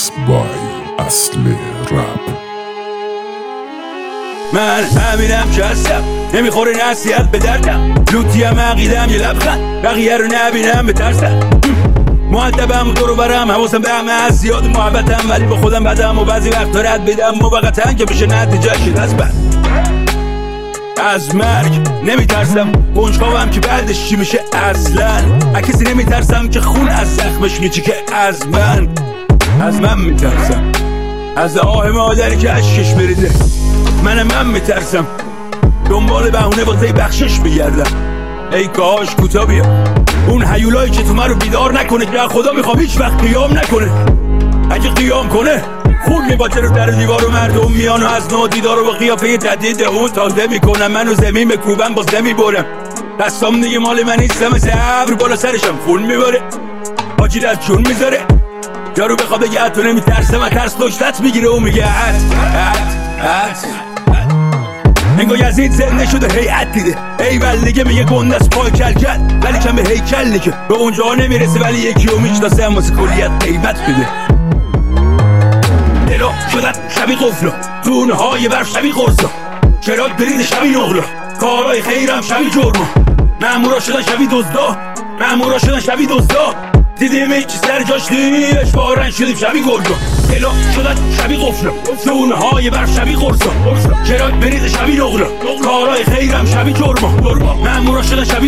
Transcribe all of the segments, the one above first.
Mix by اصل رپ. من همینم که هستم، نمیخوره نصیحت به دردم، لوتیم عقیدم یه لبخند، بقیه رو نبینم بترسم. مؤدبم دور و برم، حواسم به همه از زیاد محبتم، ولی به خودم بدم و بعضی وقتا رد بدم موقتا که بشه نتیجهش دست بند. از مرگ نمیترسم، کنجکاوم که بعدش چی میشه اصلا. از کسی نمیترسم که خون از زخمش میچی که از من میترسم، از آه مادری که اشکش بریده. من میترسم، دنبال بهونه واسه بخشش بگردم. ای کاش کوتا بیا اون هیولایی که تو من رو بیدار نکنه، که خدا میخوام هیچ وقت قیام نکنه. اگه قیام کنه خون میباته رو در دیوار و مردم میان و از نو دیدار رو با قیافه تهدید اون تازه میکنم. منو زمین بکوبم باز نمیبرم، دستام دیگه مال من نیستم، مثل ابر بالا سرشم خون میباره، حاجی از جون میذاره. یارو بخواد بگه تو نمیترسم، از ترس دشتت میگیره و میگه انگار یزید زنده شده هیئت دیده. ایول دیگه میگه گنده از پای کل ولی کم به هیکل دیگه به اونجا نمیرسه، ولی یکی رو میشناسه هم واسه کلیت قیمت بده. دلا شدن شبی قفلا، دونه های برف شبی قرصا، چراغ برید شبی نغلا، کارهای خیرم شبی جرما، مامورا شدن شبی دزدا، دیدیم هیچی سر جاش نیش، بارن شدیم شبی گلگا. دلا شدن شبی قفلا، دونه های برف شبی قرصا، چراغ برید شبی نغلا، کارهای خیرم شبی جرما، مامورا شدن شبی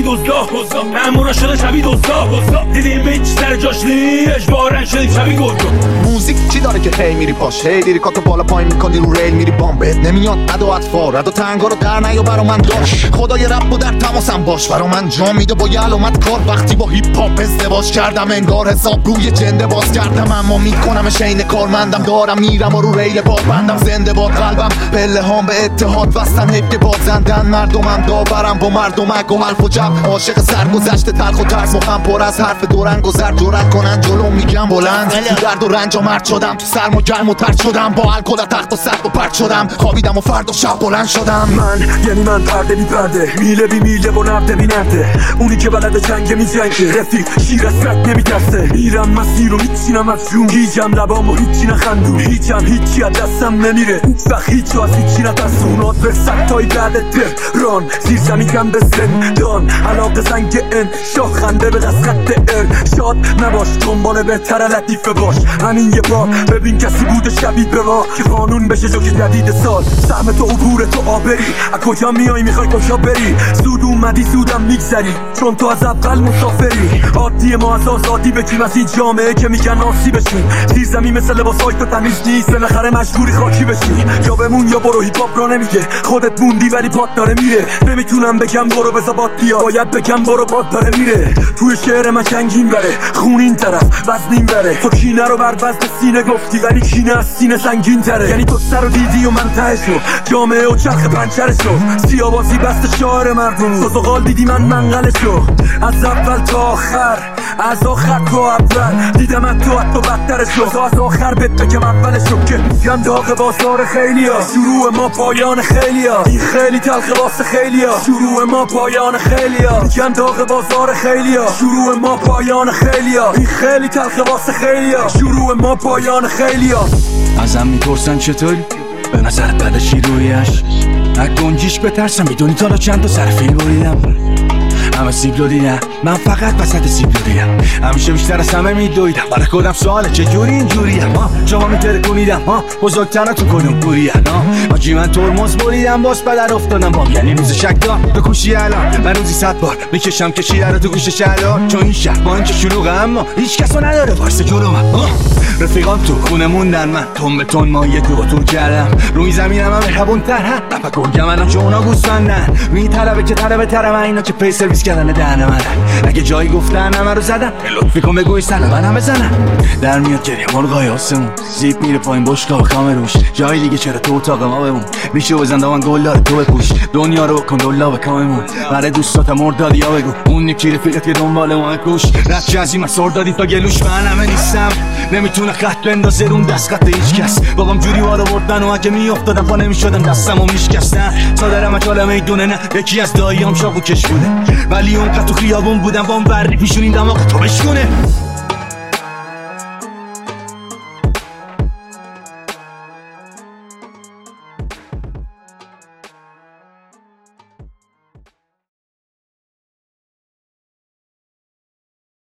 دزدا، دیدیم هیچی سر جاش نیش، بارن شدیم شبی گلگا. موزیک چی داره که هی میری پاش، هی لیریکاتو بالا پایین میکنی رو ریل میری بامبت، نمیاد ادا اطفار ادا تنگا رو در نیا برا من داش. خدای رب و در تماسم باش، برا من جا میده با یه علامت کار. وقتی با هیپ هاپ ازدواج کردم انگار حساب روی جنده باز کردم، اما میکنمش عین کارمندم، دارم میرم و رو ریل بار بندم. زنده باد قلبم، پله هام به اتحاد وستن، حیف که بازندن مردمم، داورم با مردمک و حرف و جب، عاشق سرگذشت تلخ و ترس، مخم پر از حرف دورنگ و زرد، جرأت کنن جلو میگم بلند. تو درد و رنج و مرد شدم، تو سرم و گرم و ترد شدم، با الکل از تخت و سرد و پرد شدم، خوابیدم و فردا شب بلند شدم. من پرده بی پرده، میله بی میله و نرده بی نرده، اونی که بلد جنگ می جنگه، رفیق شیر از سگ نمی ترسه. میرم مسیر رو میچینم از جون، هیچم لبام و هیچی نخندون، هیچم هیچی از دستم نمیره، وقت هیچ از هیچی نترسونات به ستای بعد تهران، زیر زمین کم به زندان، علاقه زنگ ان شاه خنده به قسقت شاد نباش، دنبال بهتر لطیفه باش. همین یه بار ببین کسی بوده شبیه به ما، که قانون بشه جوک جدید سال. سهم تو عبور تو آبری، از کجا میای میخوای کجا بری، زود اومدی زودم میگذری، چون تو از اول مسافری. عادی ما از آزادی بگیم، از این جامعه که میگن آسی بشیم. زیر زمین مثل لباسای تو تمیز نیست، بالاخره مجبوری خاکی بشی. یا بمون یا برو، هیپ هاپ را نمیگه خودت موندی ولی پات داره میره. نمیتونم بگم برو بزا باد بیا، باید بگم برو باد داره میره. توی شعر من جنگین بره، خون این طرف وزنین بره. تو کینه رو بر وزن سینه گفتی، ولی کینه از سینه سنگین تره. یعنی تو سر رو دیدی و من تهشو، جامعه و چرخ پنچرشو، سیاوازی بست شعر مردم، سوزوغال دیدی من منقلشو. از اول تا آخر، از آخر تا اول، دیدم تو بدترشو، تا از آخر بهت بگم اولشو. که میگم داغ بازار خیلیا، شروع ما پایان خیلیا، این خیلی تلخ واسه خیلیا، شروع ما پایان خیلیا. میگم داغ بازار خیلیا، شروع ما پایان خیلیا، این خیلی تلخ واسه خیلیا، شروع ما پایان خیلیا. ازم میپرسن چطوری؟ به نظرت بعدشی رویش از گنجیش بترسم، میدونی تا چند تا سر فیل بریدم، همه سیبلو دیدم، من فقط وسط سیبلو دیدم، همیشه بیشتر از همه میدویدم، برای خودم سواله چجوری اینجوریم، شما میترکونیدم، بزرگتر تو کدوم گوریم، آجی من ترمز بریدم باز بدر افتادم بام، یعنی روز شک دار بکوشی الان، من روزی 100 بار میکشم کشیده رو تو گوش شهلا، چون این شهر با اینکه شلوغه اما هیچ کسو نداره وایس جلومم. رفیقام تو خونه موندن، من تون به تون ما یه دور کردم، روی زمینم هم مهربون‌تر، نفر گرگم الان چون اونا گوسفندن، میطلبه که طلبه من اینا که پی سرویس کردن دهن من. اگه جایی گفتن همه رو زدن، لطفی کن بگوی سلام من هم بزنن. در میاد گریه مرغای آسمون، زیپ میره پایین بشقا و خامه روش، جایی دیگه چرا تو اتاق ما بمون، میشه بزن دامن گلدار تو بپوش، دنیا رو کن دلا به کاممون، برای دوستات مردادی ها بگو، اون یکی رفیقت که دنبال ما کوش، رد از این سردادی تا گلوش، من همه نیستم، نمیتونه خط بندازه رون دست خط هیچ کس، بابام جوری وارو بردن و اگه میافتادم پا نمیشدم دستمو میشکستن، صادرم کاله میدونه نه یکی از داییام شاقو کش بوده، ولی اون تو خیابون بودم با اون بردی پیشونین دماغ تو بشونه.